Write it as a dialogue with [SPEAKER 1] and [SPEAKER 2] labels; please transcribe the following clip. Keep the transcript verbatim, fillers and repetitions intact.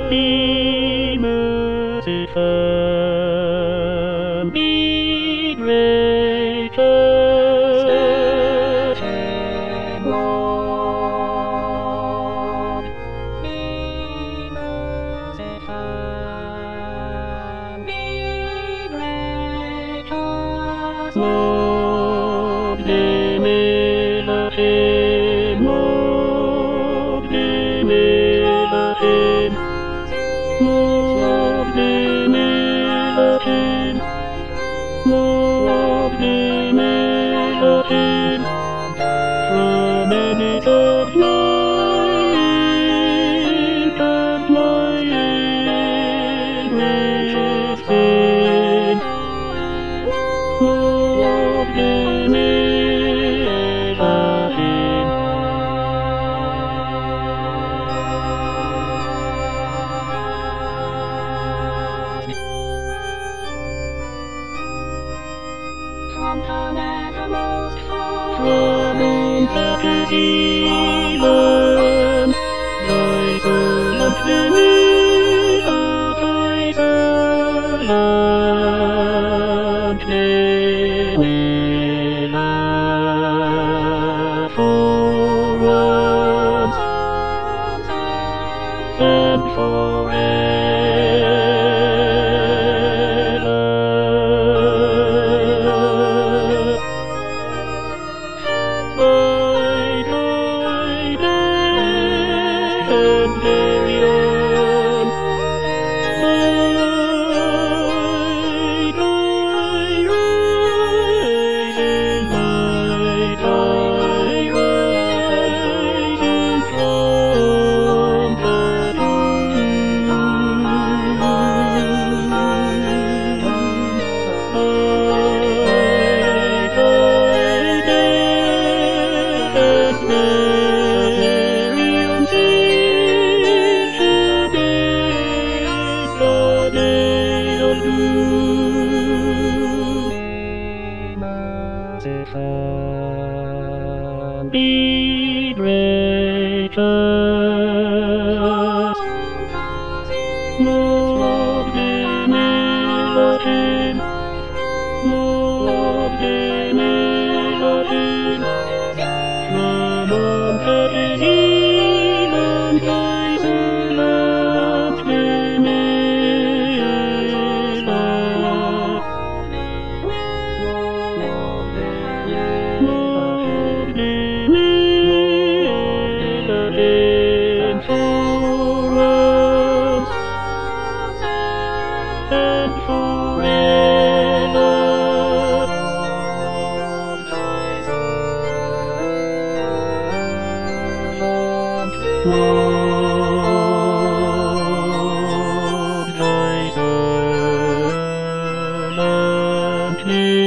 [SPEAKER 1] Be merciful, be gracious, Lord. Be merciful, be gracious, Lord. Give me the hymn, Lord. Give me the hymn. Lord, give me the hymn. Lord, give me the hymn. From any of my infant lying within. Lord, give me the hymn. From the nethermost high, from eternity land, Iceland, beneath of Iceland, Neverland, forwards and forever. Be gracious, Lord, give me the hymn. Lord, give me the hymn. From eternity and Iceland, give me love. Lord, give me the hymn. Forwards and forever. Lord, Iceland,